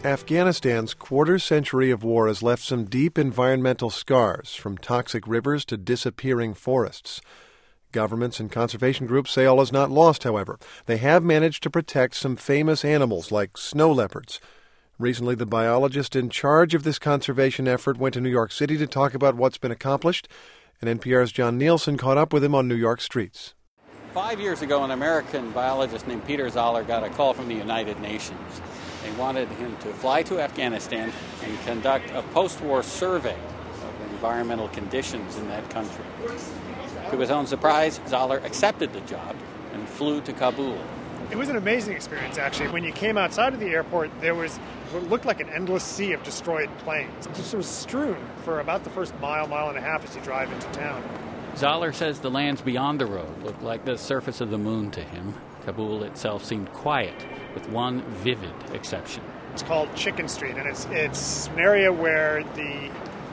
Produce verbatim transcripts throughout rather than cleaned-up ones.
Afghanistan's quarter-century of war has left some deep environmental scars, from toxic rivers to disappearing forests. Governments and conservation groups say all is not lost, however. They have managed to protect some famous animals like snow leopards. Recently, the biologist in charge of this conservation effort went to New York City to talk about what's been accomplished, and N P R's John Nielsen caught up with him on New York streets. Five years ago, an American biologist named Peter Zoller got a call from the United Nations. They wanted him to fly to Afghanistan and conduct a post-war survey of environmental conditions in that country. To his own surprise, Zoller accepted the job and flew to Kabul. It was an amazing experience, actually. When you came outside of the airport, there was what looked like an endless sea of destroyed planes. It just was strewn for about the first mile, mile and a half as you drive into town. Zoller says the lands beyond the road looked like the surface of the moon to him. Kabul itself seemed quiet, with one vivid exception. It's called Chicken Street, and it's it's an area where the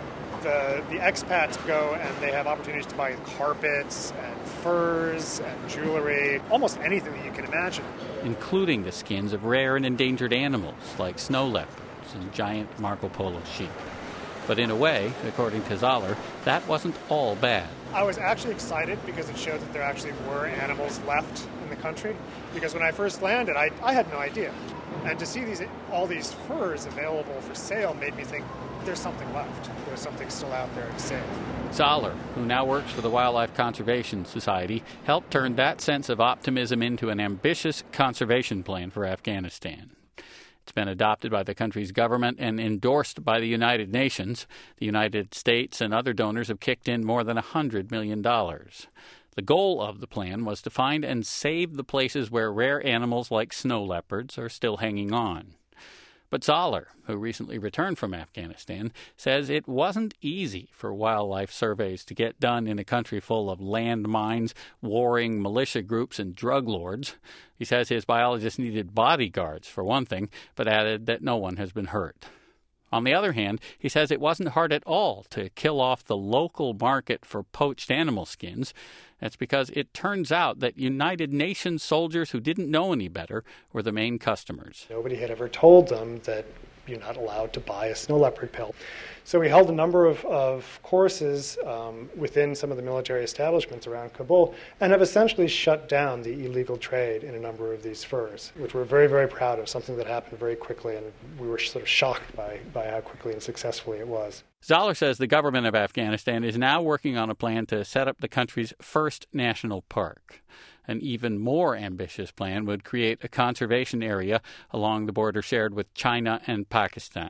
the the expats go and they have opportunities to buy carpets and furs and jewelry, almost anything that you can imagine. Including the skins of rare and endangered animals like snow leopards and giant Marco Polo sheep. But in a way, according to Zoller, that wasn't all bad. I was actually excited because it showed that there actually were animals left in the country. Because when I first landed, I, I had no idea. And to see these all these furs available for sale made me think there's something left. There's something still out there to save. Zoller, who now works for the Wildlife Conservation Society, helped turn that sense of optimism into an ambitious conservation plan for Afghanistan. It's been adopted by the country's government and endorsed by the United Nations. The United States and other donors have kicked in more than one hundred million dollars. The goal of the plan was to find and save the places where rare animals like snow leopards are still hanging on. But Zoller, who recently returned from Afghanistan, says it wasn't easy for wildlife surveys to get done in a country full of landmines, warring militia groups, and drug lords. He says his biologists needed bodyguards, for one thing, but added that no one has been hurt. On the other hand, he says it wasn't hard at all to kill off the local market for poached animal skins. That's because it turns out that United Nations soldiers who didn't know any better were the main customers. Nobody had ever told them that you're not allowed to buy a snow leopard pelt. So we held a number of, of courses um, within some of the military establishments around Kabul and have essentially shut down the illegal trade in a number of these furs, which we're very, very proud of, something that happened very quickly, and we were sort of shocked by, by how quickly and successfully it was. Zoller says the government of Afghanistan is now working on a plan to set up the country's first national park. An even more ambitious plan would create a conservation area along the border shared with China and Pakistan.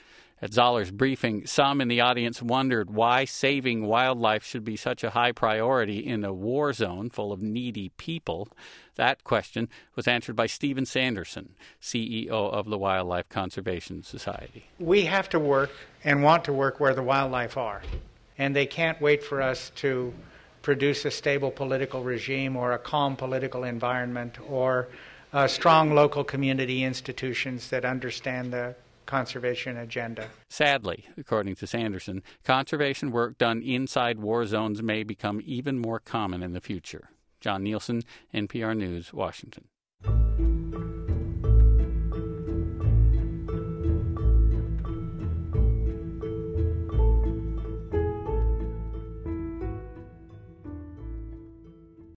At Zoller's briefing, some in the audience wondered why saving wildlife should be such a high priority in a war zone full of needy people. That question was answered by Stephen Sanderson, C E O of the Wildlife Conservation Society. We have to work and want to work where the wildlife are, and they can't wait for us to produce a stable political regime or a calm political environment or uh, strong local community institutions that understand the conservation agenda. Sadly, according to Sanderson, conservation work done inside war zones may become even more common in the future. John Nielsen, N P R News, Washington.